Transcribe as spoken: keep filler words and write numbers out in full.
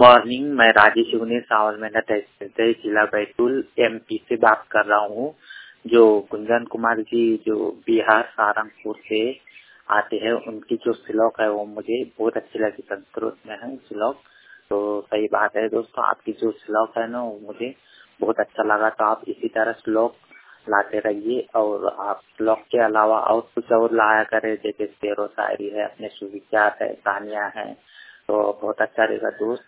Morning, मैं राजेश उगने सावल में तहसील जिला बैतूल एमपी से बात कर रहा हूँ। जो गुंजन कुमार जी जो बिहार सहारनपुर से आते हैं, उनकी जो श्लोक है वो मुझे बहुत अच्छी लगी। संस्कृत में है श्लोक, तो सही बात है दोस्तों, आपकी जो श्लोक है ना वो मुझे बहुत अच्छा लगा। तो आप इसी तरह श्लोक लाते रहिए और आप श्लोक के अलावा और कुछ और लाया करें, जैसे शेरो शायरी है, अपने सुविचार है, कहानियाँ हैं, तो बहुत अच्छा रहेगा दोस्त।